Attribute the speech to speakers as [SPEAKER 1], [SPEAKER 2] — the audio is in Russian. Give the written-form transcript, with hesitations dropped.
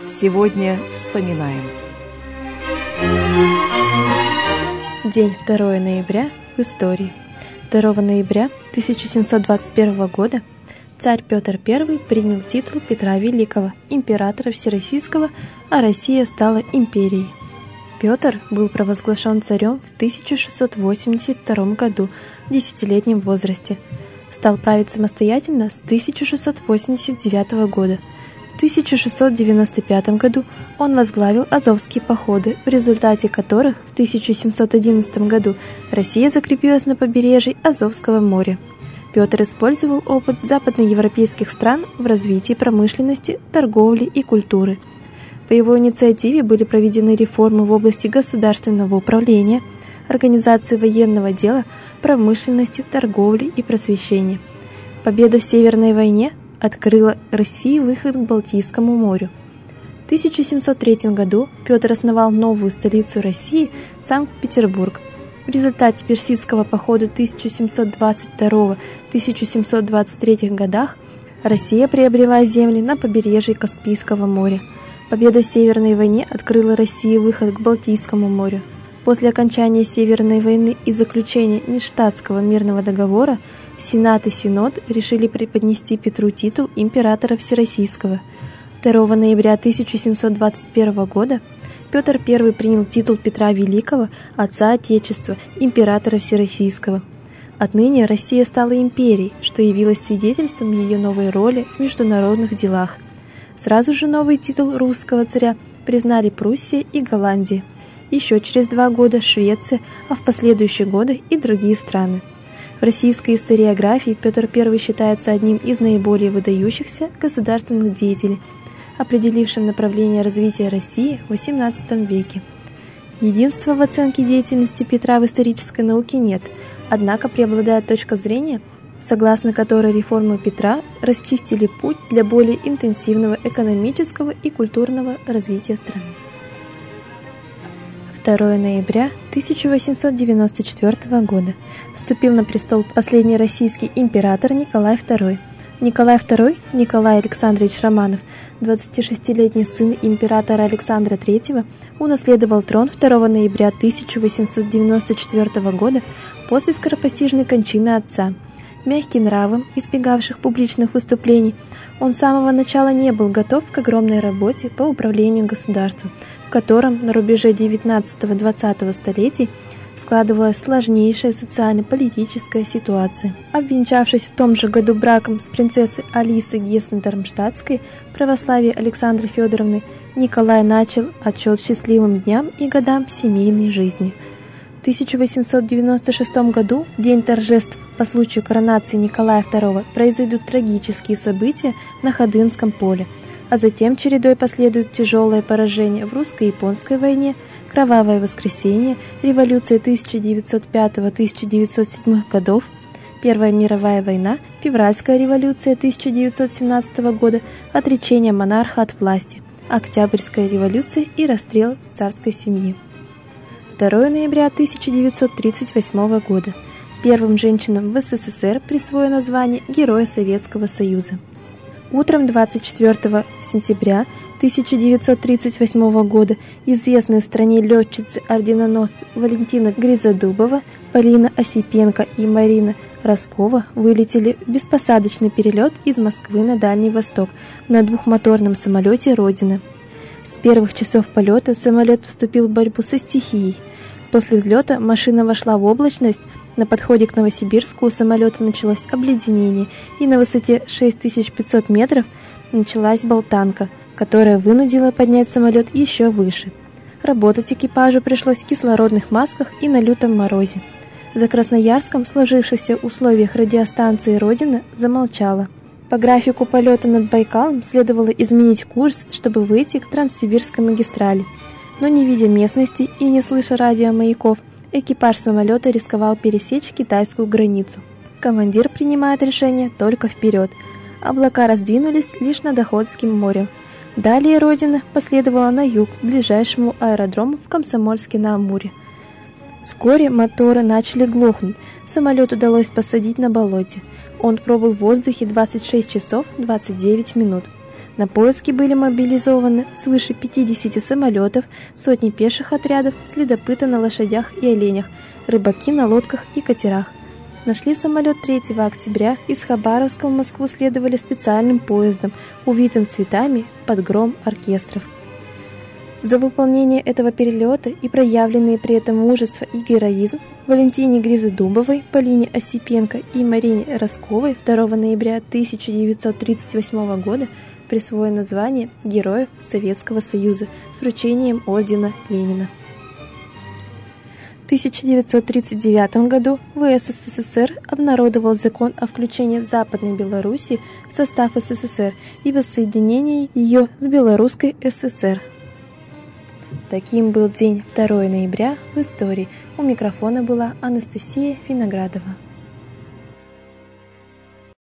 [SPEAKER 1] Сегодня вспоминаем.
[SPEAKER 2] День 2 ноября в истории. 2 ноября 1721 года царь Петр I принял титул Петра Великого, императора Всероссийского, а Россия стала империей. Петр был провозглашен царем в 1682 году в 10-летнем возрасте. Стал править самостоятельно с 1689 года. В 1695 году он возглавил Азовские походы, в результате которых в 1711 году Россия закрепилась на побережье Азовского моря. Петр использовал опыт западноевропейских стран в развитии промышленности, торговли и культуры. По его инициативе были проведены реформы в области государственного управления, организации военного дела, промышленности, торговли и просвещения. Победа в Северной войне открыла России выход к Балтийскому морю. В 1703 году Петр основал новую столицу России – Санкт-Петербург. В результате персидского похода 1722-1723 годах Россия приобрела земли на побережье Каспийского моря. Победа в Северной войне открыла России выход к Балтийскому морю. После окончания Северной войны и заключения Ништадтского мирного договора Сенат и Синод решили преподнести Петру титул императора Всероссийского. 2 ноября 1721 года Петр I принял титул Петра Великого, отца Отечества, императора Всероссийского. Отныне Россия стала империей, что явилось свидетельством ее новой роли в международных делах. Сразу же новый титул русского царя признали Пруссия и Голландия. Еще через 2 года Швеция, а в последующие годы и другие страны. В российской историографии Петр I считается одним из наиболее выдающихся государственных деятелей, определившим направление развития России в XVIII веке. Единства в оценке деятельности Петра в исторической науке нет, однако преобладает точка зрения, согласно которой реформы Петра расчистили путь для более интенсивного экономического и культурного развития страны. 2 ноября 1894 года вступил на престол последний российский император Николай II. Николай II, Николай Александрович Романов, 26-летний сын императора Александра III, унаследовал трон 2 ноября 1894 года после скоропостижной кончины отца. Мягкий нравом, избегавших публичных выступлений, он с самого начала не был готов к огромной работе по управлению государством, в котором на рубеже XIX-XX столетий складывалась сложнейшая социально-политическая ситуация. Обвенчавшись в том же году браком с принцессой Алисой Гессен-Дармштадтской, православие Александры Федоровны, Николай начал отсчет счастливым дням и годам семейной жизни. В 1896 году, в день торжеств по случаю коронации Николая II, произойдут трагические события на Ходынском поле, а затем чередой последуют тяжелое поражение в русско-японской войне, Кровавое воскресенье, революция 1905-1907 годов, Первая мировая война, Февральская революция 1917 года, отречение монарха от власти, Октябрьская революция и расстрел царской семьи. 2 ноября 1938 года. Первым женщинам в СССР присвоено звание Героя Советского Союза. Утром 24 сентября 1938 года известные в стране летчицы-орденоносцы Валентина Гризодубова, Полина Осипенко и Марина Роскова вылетели в беспосадочный перелет из Москвы на Дальний Восток на двухмоторном самолете «Родина». С первых часов полета самолет вступил в борьбу со стихией. После взлета машина вошла в облачность, на подходе к Новосибирску у самолета началось обледенение, и на высоте 6500 метров началась болтанка, которая вынудила поднять самолет еще выше. Работать экипажу пришлось в кислородных масках и на лютом морозе. За Красноярском в сложившихся условиях радиостанции «Родина» замолчала. По графику полета над Байкалом следовало изменить курс, чтобы выйти к Транссибирской магистрали. Но не видя местности и не слыша радиомаяков, экипаж самолета рисковал пересечь китайскую границу. Командир принимает решение только вперед. Облака раздвинулись лишь над Охотским морем. Далее «Родина» последовала на юг, к ближайшему аэродрому в Комсомольске-на-Амуре. Вскоре моторы начали глохнуть, самолет удалось посадить на болоте. Он пробыл в воздухе 26 часов 29 минут. На поиски были мобилизованы свыше 50 самолетов, сотни пеших отрядов, следопыты на лошадях и оленях, рыбаки на лодках и катерах. Нашли самолет 3 октября, из Хабаровска в Москву следовали специальным поездом, увитым цветами под гром оркестров. За выполнение этого перелета и проявленные при этом мужество и героизм Валентине Гризодубовой, Полине Осипенко и Марине Росковой 2 ноября 1938 года присвоено звание Героев Советского Союза с вручением ордена Ленина. В 1939 году ВС СССР обнародовал закон о включении Западной Белоруссии в состав СССР и воссоединении ее с Белорусской ССР. Таким был день 2 ноября в истории. У микрофона была Анастасия Виноградова.